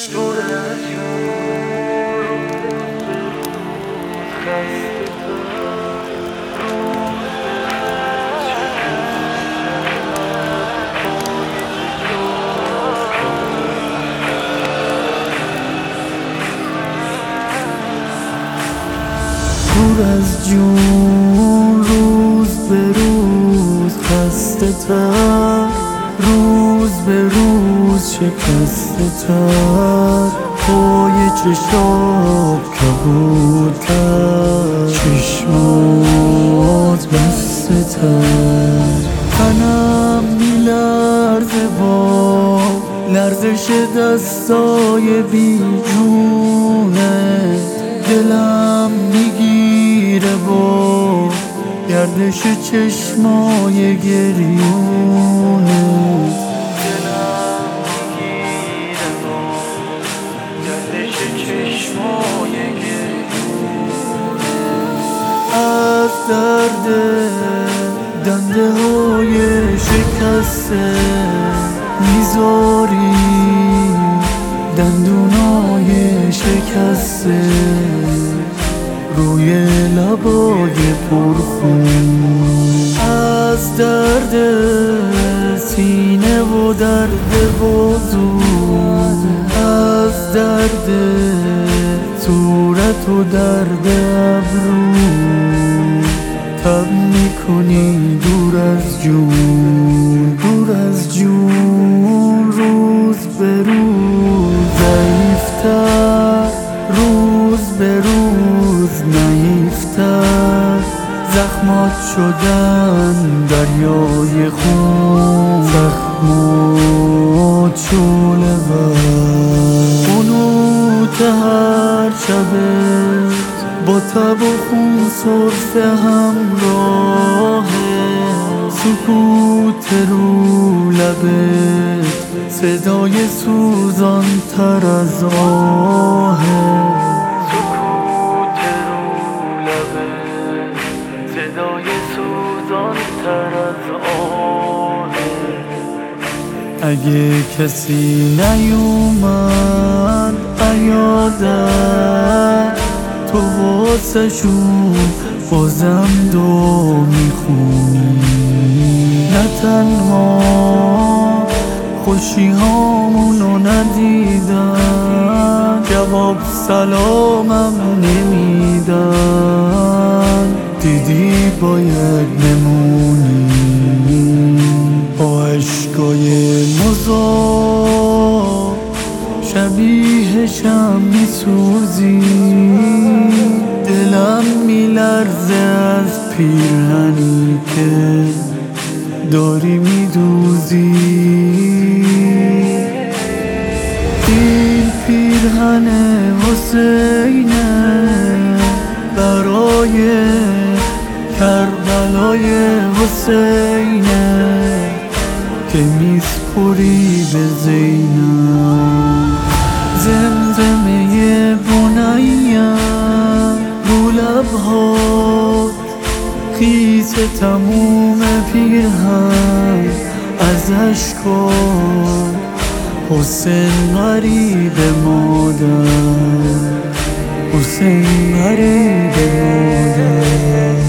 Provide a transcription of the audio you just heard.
دور از جون روز به روز خسته تر، روز به روز شکسته تر، پای چشات کبودتر، چشمات بسته تر. تنم میلرزه با لرزش دستای بیجونه، دلم میگیره با گردش چشمای گریونه، دلم میگیره با گردش چشمای گریونه. از درد دنده های شکسته میذاری دندونای شکسته روی لبای پرخون. از درد سینه و درد بازو، از درد صورت و درد ابرو تب میکنی دور از جون، دور از جون. روز به روز ضعیفتر، روز به روز نحیفتر، زخمات شدن دریای خون، زخمات شعله ور قنوت هر شبت با تب و خون سرفه همراهه، سکوت رو لبت صدای سوزان تر از آهه، سکوت رو لبت صدای سوزان تر از آهه. اگه کسی نیومد عیادت، تو واسه شون بازم دو میخونی، نه تنها خوشی هامونو ندیدن، جواب سلامم نمیدن، دیدی باید نمونی با عشقای مذاب، شبیه شم میسوزی، دلم میلرزه از پیرهنی که داری میدوزی. این پیرهن حسینه برای کربلای حسینه که میسپری به زینب. زمزمه بنیم رو لبهات، خیس تموم پیرهن از اشکات، حسین غریب مادر، حسین غریب مادر.